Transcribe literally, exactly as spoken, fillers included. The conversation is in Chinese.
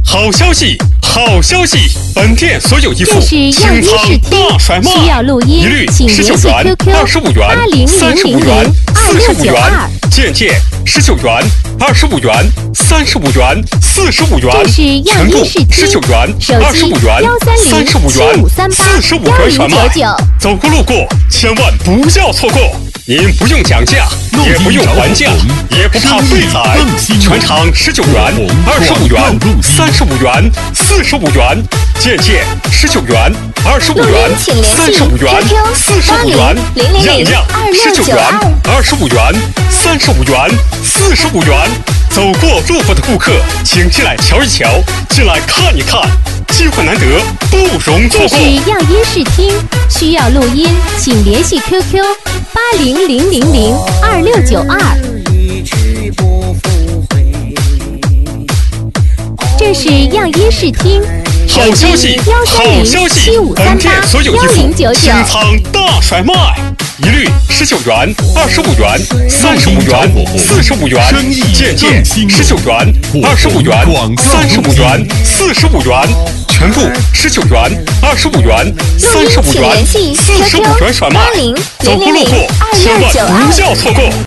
好消息，好消息！本店所有衣服清仓大甩卖， 需要录音， 一律请十九元、 联系 Q Q 二十五元、 八零三十五元、 零零零二四十五元六九二。， 件件十九元、二十五元、三十五元、四十五元， 这是样全部衣试听十九元、 手机二十五元、 幺三零三十五元七五三、八四十五幺零元甩卖九九。 走过路过，千万不要错过！您不用讲价，也不用还价，也不怕废材，全场十九元、二十五元、三十五元、四十五元，件件十九元、二十五元、三十五元、四十五元，样样十九元、二十五元、三十五元、四十五元。走过路过的顾客，请进来瞧一瞧，进来看一看，机会难得，不容错过。 这是样衣试听，需要录音，请联系 Q Q 八零零零零二六九二。这是样衣试听， 好消息， 幺三零好消息七五！三本八店所有衣幺服零九九清。仓大甩卖，一律十九元、二十五元、三十五元、四十五元，件件十九元、二十五元、三十五元、四十五元，全部十九元、二十五元、三十五元、四十五元甩卖。走过路过，千万不要错过！